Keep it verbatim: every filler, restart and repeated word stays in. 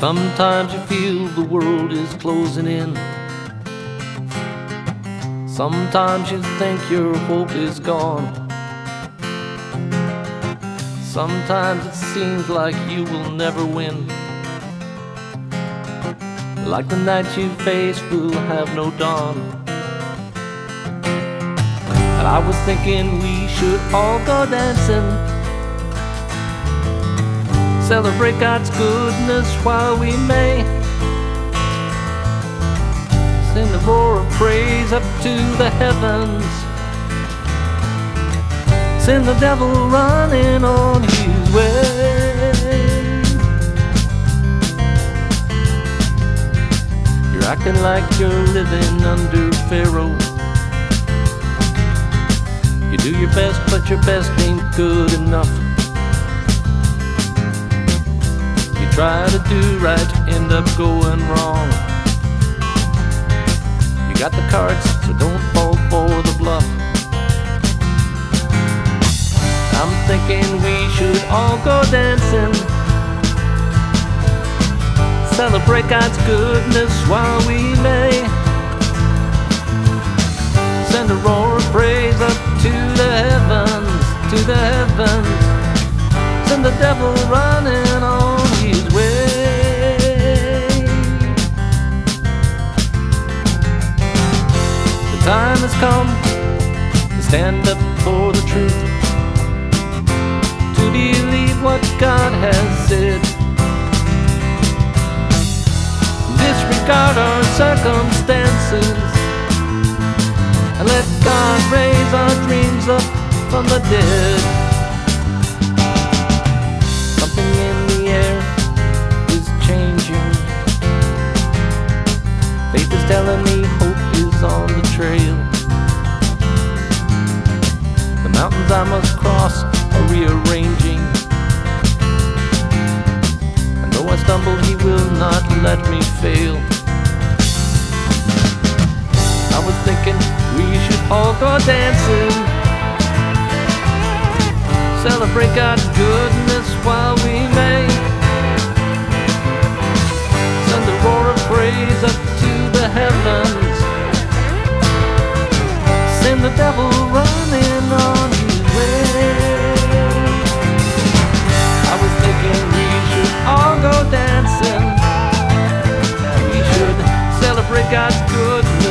Sometimes you feel the world is closing in. Sometimes you think your hope is gone. Sometimes it seems like you will never win, like the night you face will have no dawn. And I was thinking we should all go dancing, celebrate God's goodness while we may, send a roar of praise up to the heavens, send the devil running on his way. You're acting like you're living under Pharaoh. You do your best, but your best ain't good enough. You try to do right, end up going wrong. You got the cards, so don't fall for the bluff. I'm thinking we should all go dancing, celebrate God's goodness while we may, send a roar of praise up to the heavens, to the heavens, send the devil running on his way. The time has come to stand up for the truth, to believe what God has said, disregard our circumstances, and let God raise our dreams up from the dead. Something in the air is changing. Faith is telling me hope is on the trail. The mountains I must cross are rearranging, and though I stumble, He will not let me fail. I was thinking we should all go dancing, celebrate God's goodness while we may, send a roar of praise up to the heavens, send the devil running on his way. I was thinking we should all go dancing, we should celebrate God's goodness